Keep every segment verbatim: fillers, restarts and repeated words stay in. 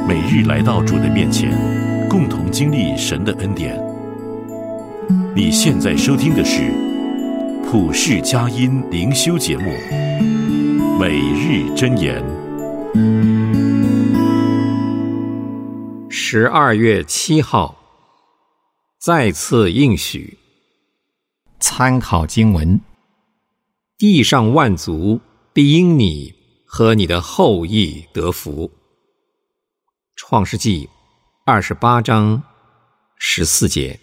每日来到主的面前，共同经历神的恩典。你现在收听的是普世佳音灵修节目《每日箴言》。 十二月七号，再次应许。参考经文：地上万族必因你和你的后裔得福。创世纪二十八章十四节。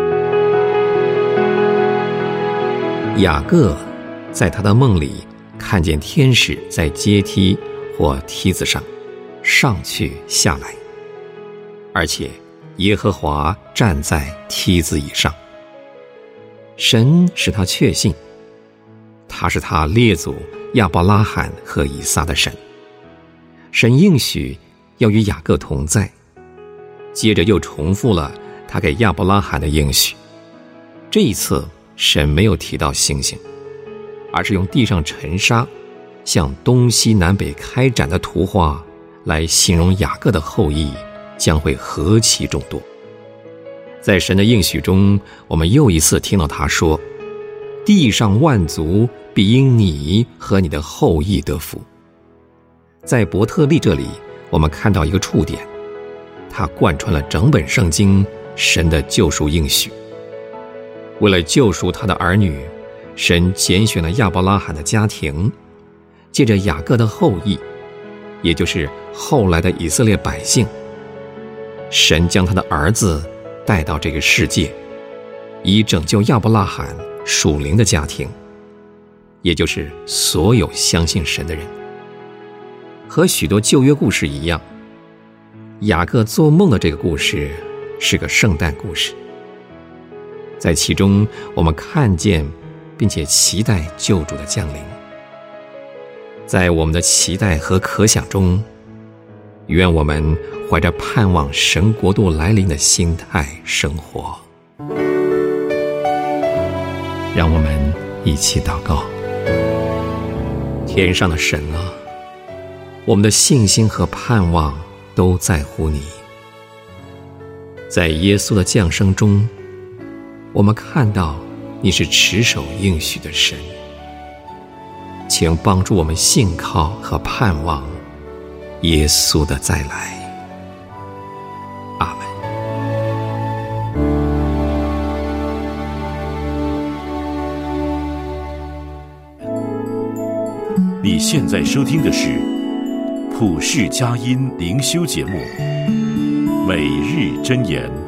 雅各在他的梦里看见天使在阶梯或梯子上上去下来，而且耶和华站在梯子以上。神使他确信，他是他列祖亚伯拉罕和以撒的神。神应许要与雅各同在，接着又重复了他给亚伯拉罕的应许。这一次神没有提到星星，而是用地上尘沙向东西南北开展的图画来形容雅各的后裔将会何其众多。在神的应许中，我们又一次听到他说，地上万族必因你和你的后裔得福。在伯特利这里，我们看到一个触点，它贯穿了整本圣经神的救赎应许。为了救赎他的儿女，神拣选了亚伯拉罕的家庭，借着雅各的后裔，也就是后来的以色列百姓，神将他的儿子带到这个世界，以拯救亚伯拉罕属灵的家庭，也就是所有相信神的人。和许多旧约故事一样，雅各做梦的这个故事是个圣诞故事。在其中，我们看见并且期待救主的降临。在我们的期待和可想中，愿我们怀着盼望神国度来临的心态生活。让我们一起祷告。天上的神啊，我们的信心和盼望都在乎你。在耶稣的降生中，我们看到你是持守应许的神，请帮助我们信靠和盼望耶稣的再来。阿们。 你现在收听的是普世佳音灵修节目《每日箴言》。